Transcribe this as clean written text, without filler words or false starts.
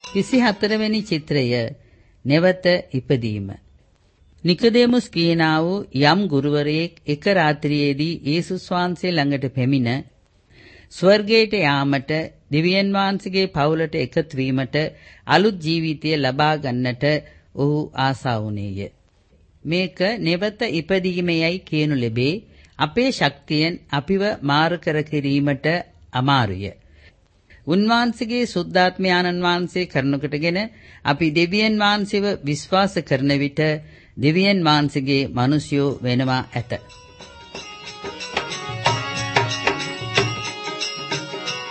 24 වෙනි චිත්‍රය නැවත ඉපදීම. නිකොදේමුස් කියනා වූ යම් ගුරුවරයෙක් එක රාත්‍රියේදී යේසුස් වහන්සේ ළඟට පැමිණ ස්වර්ගයට යාමට දෙවියන් වහන්සේගේ පවුලට එකතු වීමට අලුත් ජීවිතය ලබා ගන්නට ඔහු ආසා වුණේය. මේක නැවත ඉපදීමේයයි කියනු ලැබේ. අපේ ශක්තියෙන් අපිව මාරු කර කිරීමට අමාරුය. උන්වහන්සේගේ සුද්ධාත්මයාණන් වහන්සේ කරනකොටගෙන අපි දෙවියන් වහන්සේව විශ්වාස කරන විට දෙවියන් වහන්සේගේ මිනිසයෝ වෙනවා ඇත.